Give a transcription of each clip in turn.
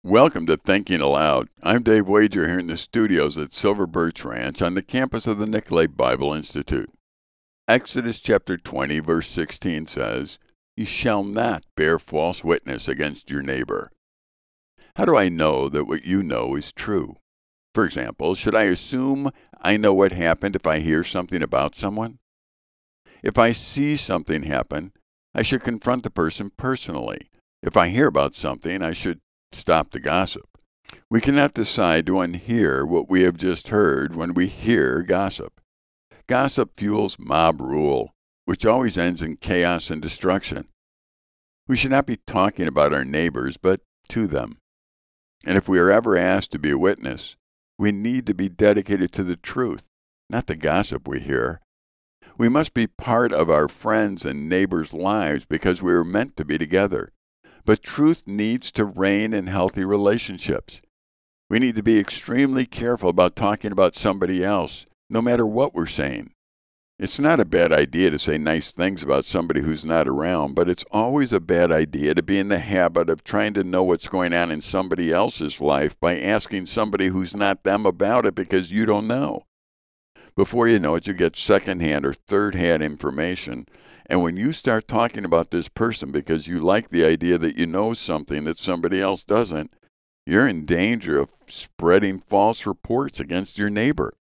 Welcome to Thinking Aloud. I'm Dave Wager here in the studios at Silver Birch Ranch on the campus of the Nicolet Bible Institute. Exodus chapter 20, verse 16 says, "You shall not bear false witness against your neighbor." How do I know that what you know is true? For example, should I assume I know what happened if I hear something about someone? If I see something happen, I should confront the person personally. If I hear about something, I should stop the gossip. We cannot decide to unhear what we have just heard when we hear gossip. Gossip fuels mob rule, which always ends in chaos and destruction. We should not be talking about our neighbors, but to them. And if we are ever asked to be a witness, we need to be dedicated to the truth, not the gossip we hear. We must be part of our friends' and neighbors' lives because we are meant to be together. But truth needs to reign in healthy relationships. We need to be extremely careful about talking about somebody else, no matter what we're saying. It's not a bad idea to say nice things about somebody who's not around, but it's always a bad idea to be in the habit of trying to know what's going on in somebody else's life by asking somebody who's not them about it because you don't know. Before you know it, you get secondhand or third-hand information. And when you start talking about this person because you like the idea that you know something that somebody else doesn't, you're in danger of spreading false reports against your neighbor.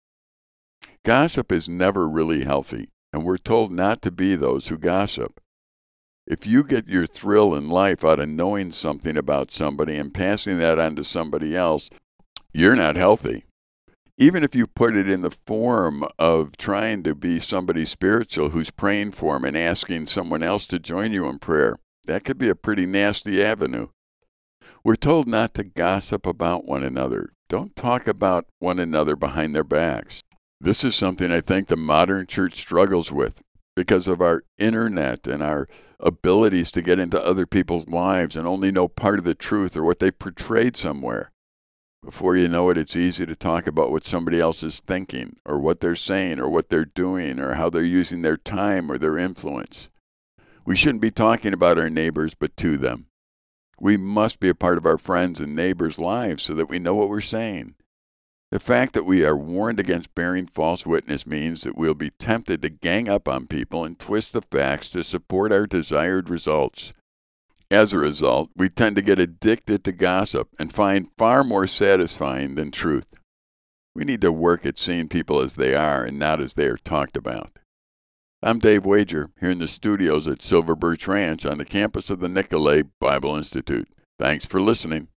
Gossip is never really healthy, and we're told not to be those who gossip. If you get your thrill in life out of knowing something about somebody and passing that on to somebody else, you're not healthy. Even if you put it in the form of trying to be somebody spiritual who's praying for them and asking someone else to join you in prayer, that could be a pretty nasty avenue. We're told not to gossip about one another. Don't talk about one another behind their backs. This is something I think the modern church struggles with because of our internet and our abilities to get into other people's lives and only know part of the truth or what they've portrayed somewhere. Before you know it, it's easy to talk about what somebody else is thinking, or what they're saying, or what they're doing, or how they're using their time or their influence. We shouldn't be talking about our neighbors, but to them. We must be a part of our friends' and neighbors' lives so that we know what we're saying. The fact that we are warned against bearing false witness means that we'll be tempted to gang up on people and twist the facts to support our desired results. As a result, we tend to get addicted to gossip and find far more satisfying than truth. We need to work at seeing people as they are and not as they are talked about. I'm Dave Wager, here in the studios at Silver Birch Ranch on the campus of the Nicolet Bible Institute. Thanks for listening.